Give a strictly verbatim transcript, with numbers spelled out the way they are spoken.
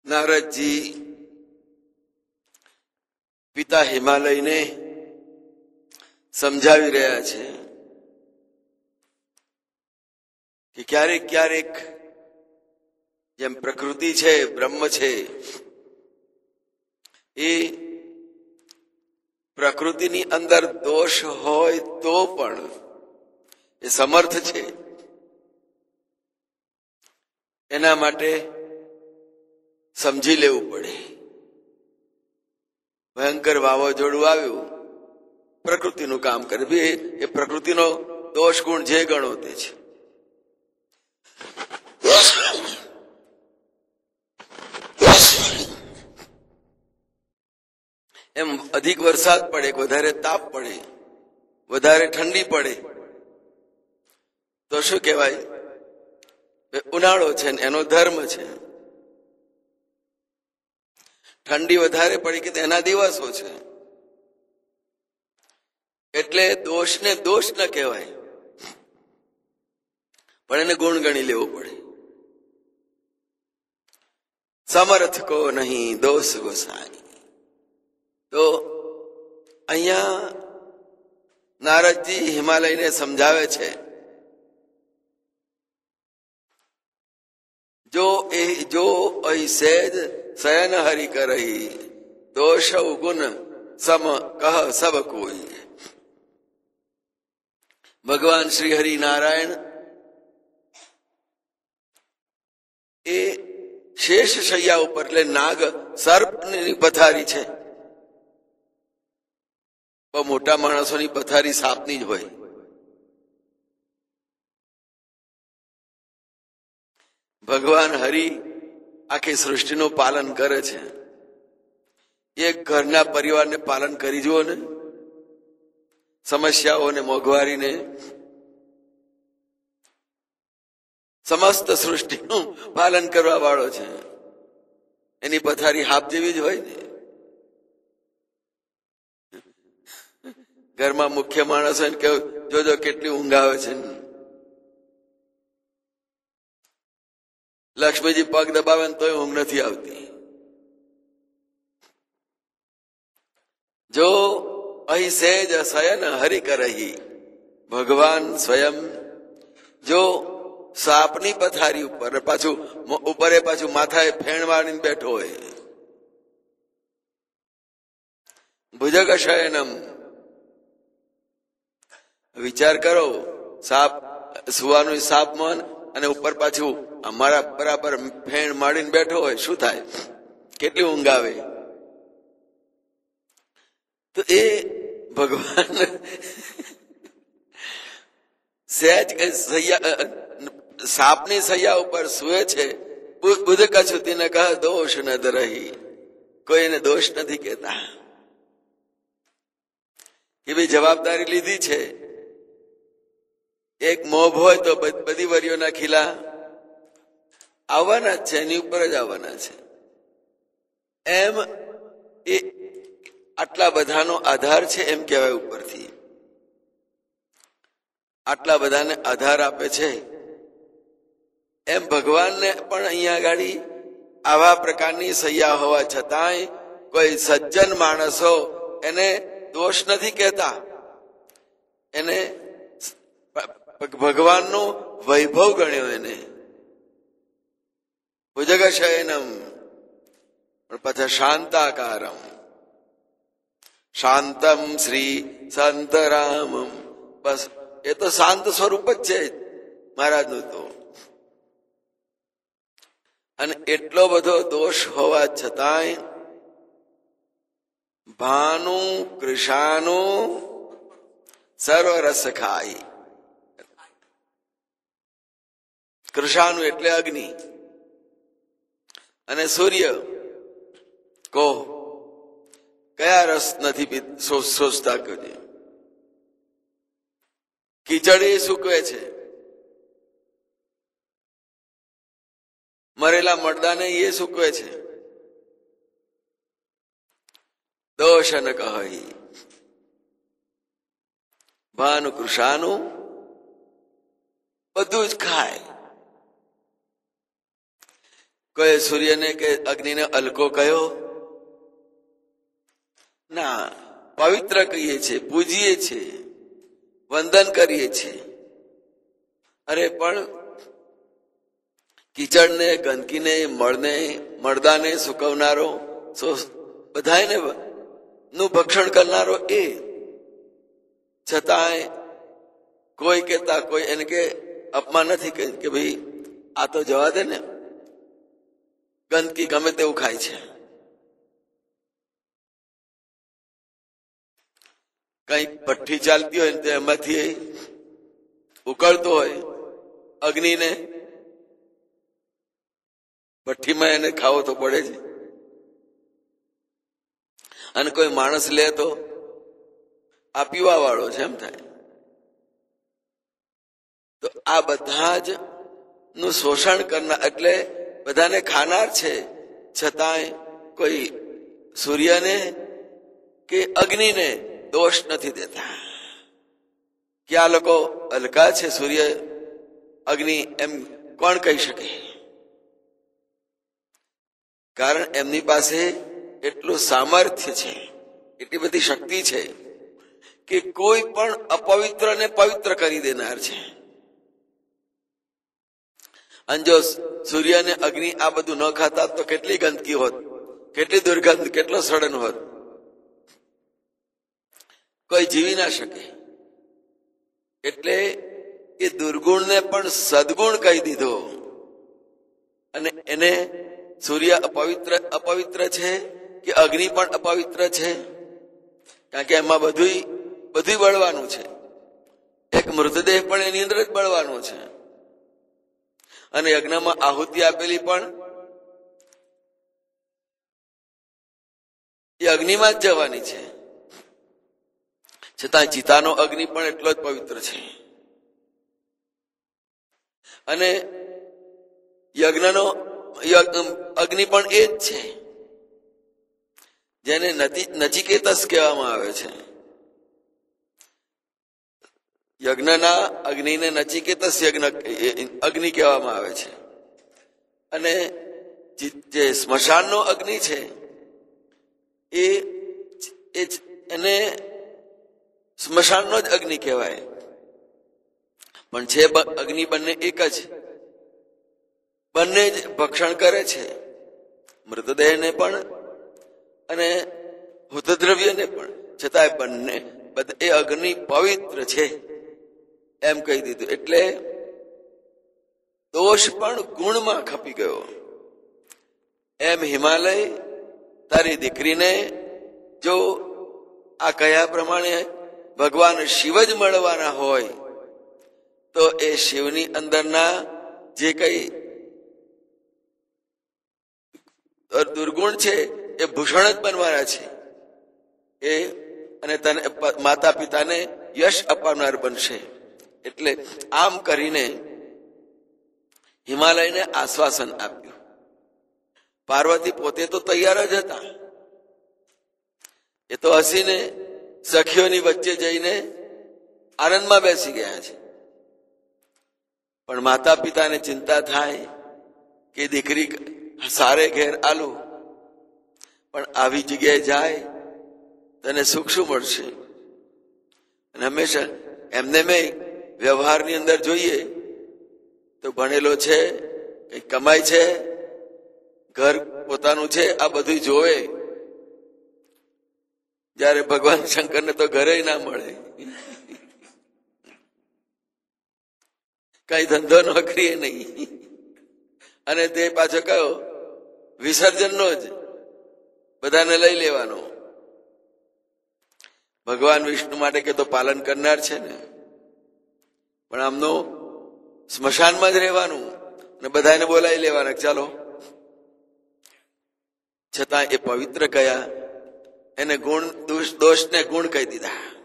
નારદજી પિતા હિમાલયને સમજાવી રહ્યા છે કે ક્યારેક ક્યારેક જેમ પ્રકૃતિ છે, બ્રહ્મ છે, એ પ્રકૃતિની અંદર દોષ હોય તો પણ એ સમર્થ છે. એના માટે સમજી લેવું પડે. ભયંકર વાવાઝોડું આવ્યું, પ્રકૃતિનું કામ કરે. એ પ્રકૃતિનો દોષ ગુણ જે ગણો તે છે. એમ અધિક વરસાદ પડે, વધારે તાપ પડે, વધારે ઠંડી પડે તો શું કહેવાય? ઉનાળો છે ને એનો ધર્મ છે. ઠંડી વધારે પડી કે એના દિવસો છે. એટલે દોષને દોષ ન કહેવાય, પણ એને ગુણ ગણી લેવો પડે. સમર્થ કો નહીં દોષ ગોસાઈ. તો અહીંયા નારદજી હિમાલયને સમજાવે છે, જો એ જો સહેજ શયન હરિ કરહી દોષ ગુણ સમ કહ સબ કોઈ. ભગવાન શ્રી હરિ નારાયણ એ શેષ શૈયા ઉપર, એટલે નાગ સર્પની પથારી છે. બહુ મોટા માણસોની પથારી સાપની જ હોય. ભગવાન હરિ આખી સૃષ્ટિનું પાલન કરે છે. એક ઘરના પરિવારને પાલન કરી જુઓ ને, સમસ્યાઓને, મોંઘવારીને, સમસ્ત સૃષ્ટિનું પાલન કરવા વાળો છે. એની પથારી હાપ જેવી જ હોય ને. ઘરમાં મુખ્ય માણસ હોય ને કે જોજો કેટલી ઊંઘ આવે છે. લક્ષ્મીજી પગ દબાવે ને તોય ઊંઘ નથી આવતી. જો અહીં સહેજ શયન હરિ કરહી, ભગવાન સ્વયં જો સાપની પથારી ઉપર, પાછું ઉપરે પાછું માથાએ ફેણ મારીને બેઠો હોય, ભુજગ શયનમ. વિચાર કરો, સાપ સુવાનું સાપમાં અને ઉપર પાછું અમારા બરાબર ફેણ માડીને બેઠો હોય, શું થાય? કેટલી ઊંઘ આવે? તો એ ભગવાન સહેજ સાપની સૈયા ઉપર સુએ છે. બુધ કછુતી ને કહે દોષ ન રહી. કોઈ એને દોષ નથી કહેતા. એ બી જવાબદારી લીધી છે. એક મોભ હોય તો બધી વરીઓના ખીલા આવવાના જ છે, એની ઉપર જ આવવાના છે. એમ એ આટલા બધાનો આધાર છે એમ કહેવાય. ઉપરથી આટલા બધાને આધાર આપે છે એમ ભગવાનને પણ અહીંયા આગળ આવા પ્રકારની સૈયા હોવા છતાંય કોઈ સજ્જન માણસો એને દોષ નથી કહેતા. એને ભગવાનનો વૈભવ ગણ્યો. એને ભુજગ શયનમ, પણ પાછા શાંતાકારમ, શાંતમ શ્રી શાંતરામમ. બસ એ તો શાંત સ્વરૂપ જ છે મહારાજનું તો. અને એટલો બધો દોષ હોવા છતાંય ભાનુ કૃષાનુ સર્વરસ ખાય. કૃષાનુ એટલે અગ્નિ, અને સૂર્ય કહો કયા રસ નથી સોચતા? કરે કીચડ એ સૂકવે છે, મરેલા મરદાને એ સૂકવે છે. દોષ ન કહી ભાનુ કૃષાનું બધું જ ખાય. કોઈ સૂર્યને કે અગ્નિને અલકો કયો? ના, પવિત્ર કહીએ છીએ, પૂજીએ છીએ, વંદન કરીએ છીએ. અરે પણ કીચડને, ગંદકીને, મળને, મળદાને સુકવનારો, બધાને નું ભક્ષણ કરનારો એ, છતાંય કોઈ કહેતા કોઈ એને કે અપમાન નથી કે ભાઈ આ તો જવા દે ને, ગંદકી ગમે તેવું ખાય છે. કઈક ભઠ્ઠી ચાલતી હોય ને એમાંથી ઉકળતો હોય અગ્નિને, ભઠ્ઠીમાં એને ખાવો તો પડે છે. અને કોઈ માણસ લે તો આ પીવા વાળો છે એમ થાય. તો આ બધા જ નું શોષણ કરનાર, એટલે બધાને ખાનાર છે, છતાંય કોઈ સૂર્યને કે અગ્નિને દોષ નથી દેતા કે આ લોકો હલકા છે, સૂર્ય અગ્નિ એમ કોણ કહી શકે? કારણ એમની પાસે એટલું સામર્થ્ય છે, એટલી બધી શક્તિ છે કે કોઈ પણ અપવિત્રને પવિત્ર કરી દેનાર છે. અને જો સૂર્ય અને અગ્નિ આ બધું ન ખાતા તો કેટલી ગંદકી હોત, કેટલી દુર્ગંધ, કેટલો સડન હોત, કોઈ જીવી ના શકે. એટલે એ દુર્ગુણને પણ સદગુણ કહી દીધો. અને એને સૂર્ય અપવિત્ર અપવિત્ર છે કે અગ્નિ પણ અપવિત્ર છે, કારણ કે એમાં બધું બધું બળવાનું છે. એક મૃતદેહ પણ એની અંદર જ બળવાનો છે. અને યજ્ઞમાં આહુતિ આપેલી પણ એ અગ્નિમાં જ જવાની છે. છતાં ચિતાનો અગ્નિ પણ એટલો જ પવિત્ર છે. અને યજ્ઞનો અગ્નિ પણ એ જ છે જેને નચિકેતસ કહેવામાં આવે છે. યજ્ઞના અગ્નિને નચિકેતસ યજ્ઞ અગ્નિ કહેવામાં આવે છે. અને જે સ્મશાનનો અગ્નિ છે એ એને સ્મશાનનો જ અગ્નિ કહેવાય. પણ છે અગ્નિ બંને એક જ, બંને જ ભક્ષણ કરે છે, મૃતદેહને પણ અને હુતદ્રવ્યને પણ. છતાંય બંને એ અગ્નિ પવિત્ર છે એમ કહી દીધું. એટલે દોષ પણ ગુણમાં ખપી ગયો. એમ હિમાલય તારી દીકરીને જો આ કયા પ્રમાણે ભગવાન શિવ જ મળવાના હોય તો એ શિવની અંદરના જે કઈ દુર્ગુણ છે એ ભૂષણ જ બનવાના છે એ, અને તને માતા પિતાને યશ અપાવનાર બનશે. એટલે આમ કરીને હિમાલયને આશ્વાસન આપ્યું. પાર્વતી પોતે તો તૈયાર જ હતા. એ તો હસીને સખીઓની વચ્ચે જઈને આનંદમાં બેસી ગયા છે. પણ માતા પિતાને ચિંતા થાય કે દીકરી સારે ઘેર આલું, પણ આવી જગ્યાએ જાય તને સુખ શું મળશે? અને હંમેશા એમને મેં વ્યવહારની અંદર જોઈએ તો ભણેલો છે, કઈ કમાય છે, ઘર પોતાનું છે, આ બધું જોવે. જયારે ભગવાન શંકરને તો ઘરે ના મળે, કઈ ધંધો નોકરી નહીં. અને તે પાછો કયો વિસર્જનનો જ બધાને લઈ લેવાનો. ભગવાન વિષ્ણુ માટે કે તો પાલન કરનાર છે ને, પણ આમનું સ્મશાનમાં જ રહેવાનું અને બધાને બોલાવી લેવાના, ચાલો. છતાં એ પવિત્ર કયા, એને ગુણ દોષ દોષને ગુણ કહી દીધા.